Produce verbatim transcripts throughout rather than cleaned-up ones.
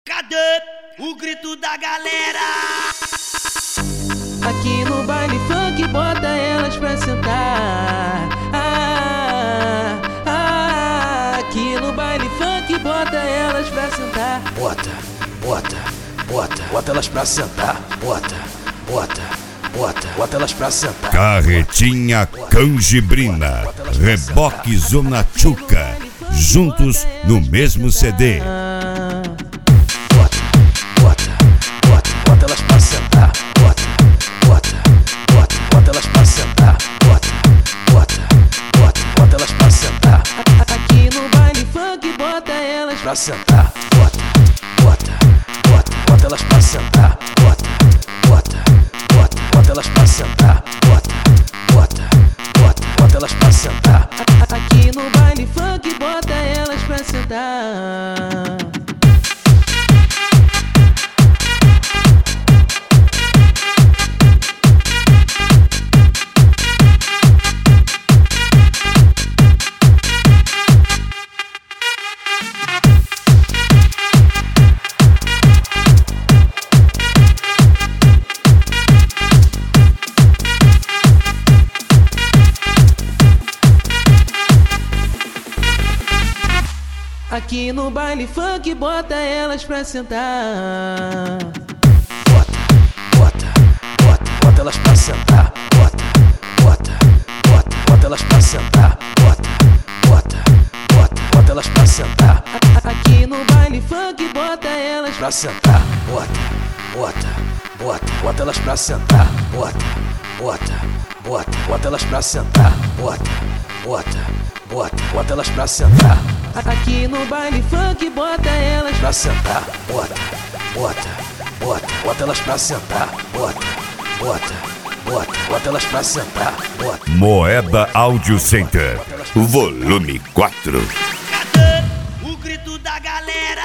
Cadê o grito da galera? Aqui no baile funk bota elas pra sentar. Ah, ah, aqui no baile funk bota elas pra sentar. Bota, bota, bota, bota elas pra sentar. Bota, bota, bota, bota elas pra sentar. Carretinha Canjibrina, Reboque Zona Tchuca, juntos no mesmo C D. Bota, bota, bota elas pra sentar. Bota, bota, bota, bota elas pra sentar. Bota, bota, bota, bota elas pra sentar. Aqui no baile funk bota elas Pra sentar. Bota, bota, bota, bota elas pra sentar. Bota, bota, bota, bota elas pra sentar. Bota, bota, bota, bota elas pra sentar. Aqui no baile funk bota elas pra sentar. Aqui no baile funk bota elas pra sentar. Bota, bota, bota, bota elas pra sentar. Bota, bota, bota, bota elas pra sentar. Bota, bota, bota, bota elas pra sentar. Aqui no baile funk bota elas Pra sentar. Bota, bota, bota, bota elas pra sentar. Bota, bota, bota, bota elas pra sentar. Bota, bota, bota, bota elas pra sentar. Aqui no baile funk bota elas Pra sentar. Bota, bota, bota, bota elas pra sentar. Bota, bota, bota, bota elas pra sentar. Bota. Moeda Audio Center, volume quatro. Cadê o grito da galera?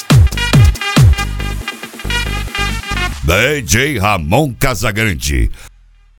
D J Ramon Casagrande,